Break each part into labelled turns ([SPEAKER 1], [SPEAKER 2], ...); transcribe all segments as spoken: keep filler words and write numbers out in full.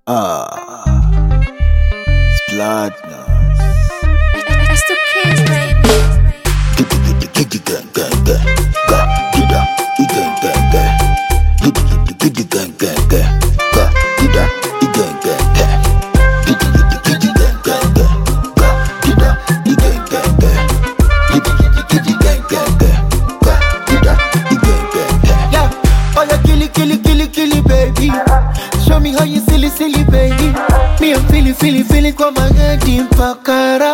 [SPEAKER 1] Ah, Splatners.
[SPEAKER 2] It's the kids, baby.
[SPEAKER 1] Giddy gang gang gang, ga gida, gang gang gang. Giddy gang gang gang, ga gida, gang gang gang. Giddy gang gang gang, ga gida, gang gang gang. Giddy gang gang gang, ga gida, gang gang gang.
[SPEAKER 3] Yeah, oh yeah, killy, killy, killy, killy, baby. Show me how you silly, silly, baby. Me, I'm feeling, feeling, feeling kwa magadi mpakara.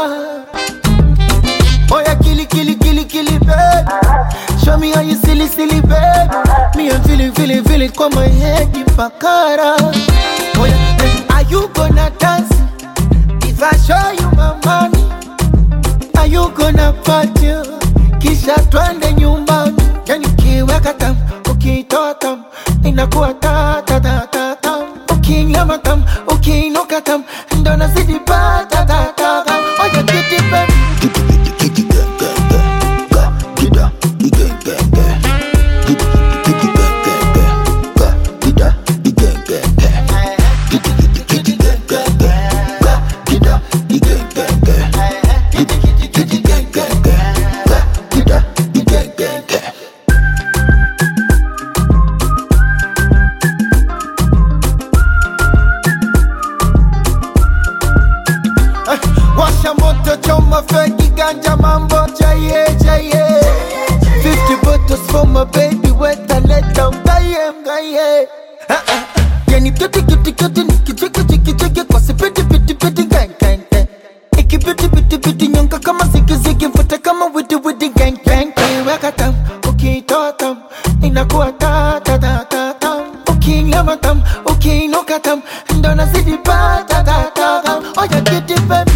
[SPEAKER 3] Oh yeah, killy, killy, killy, killy, baby. Show me how you silly, silly, baby. Me, I'm feeling, feeling, feeling kwa my head mpakara. Oh yeah, hey, are you gonna dance? If I show you my money, are you gonna party? Kisha twende nyumbani. Yani ukiweka tam, ukitoa tam, inakuwa ta ta ta ta tam. Ukinyama tam, ukiinuka tam, ndo nazidi pa ta ta ta tam. Oh yeah, get it baby.
[SPEAKER 1] Giddy gang gang gang, ga gida, gang gang gang. Giddy gang gang gang, ga gida, gang gang gang. Giddy gang gang gang, ga gida, gang gang gang. Giddy gang gang gang, ga gida, gang gang gang.
[SPEAKER 3] Washa moto choma feki ganja mambo chaye chaye. Fifty bottles for my baby wet and let down gaye gaye. Yani piti piti piti niki chiki chiki chiki kwa si piti piti piti gang gang gang. Iki piti piti piti nyonga kama ziki ziki mfuta kama widi widi gang gang gang. Weka tam, ukitoa tam, inakuwa ta ta ta ta tam. Ukinyama tam, ukiinuka tam, ndo nazidi pa ta ta ta tam. Oh yeah, get it baby.